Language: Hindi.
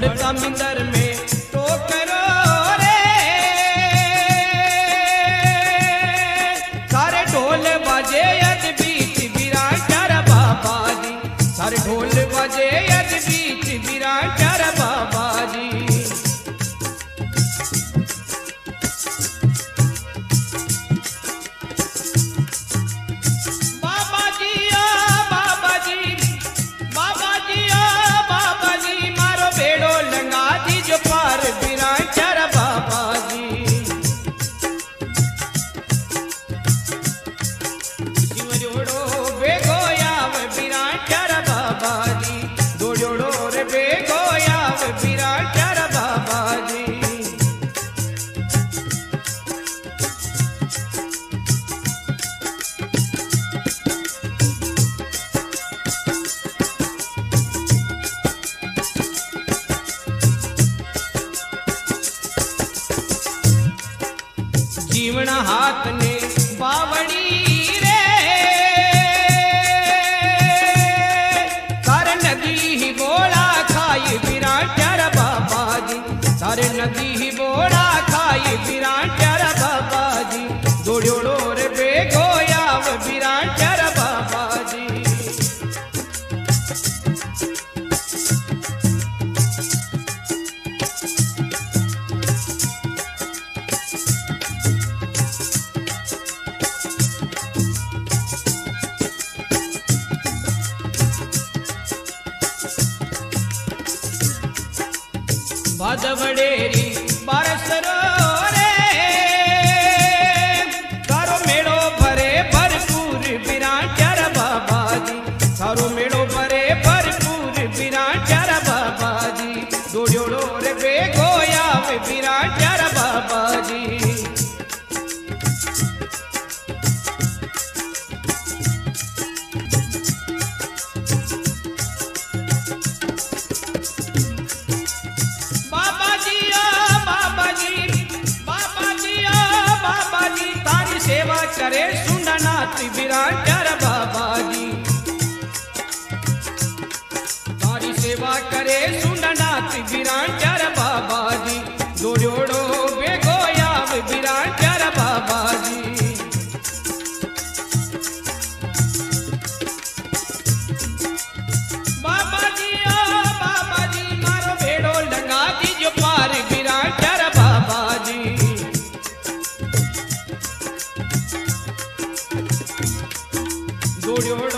बढ़ता मिंदर में तो करो रे, सारे ढोल बजे यद बीच विरांचर बाबा जी, सारे ढोल बजे यद बीच विरांचर बाबा जी। जीवन हाथ ने बावड़ी रे, सारे नदी ही बोला खाई विरांचर बाबा जी, सारे नदी ही बोला खाई विरांचर बाबा जी। जोड़ो रे बेगोया विरांचर बाबा जी। भादवडेरी बारसरो रे, सारो मेड़ो भरे भरपूर विरांचर बाबा जी, सारो मेड़ो भरे भरपूर विरांचर बाबा जी। जोड़ो रे बेगोया विरांचर बाबा जी। सेवा करे सुंदरनाथ विरांचर बाबा जी, तारी सेवा करे सुंदरनाथ विरांचर बाबा जी। जोड़ो बेगोया विरांचर बाबा जी। बाबा जी मारो भेड़ो लगा दीजो पार विरांचर बाबा जी। जोड़ो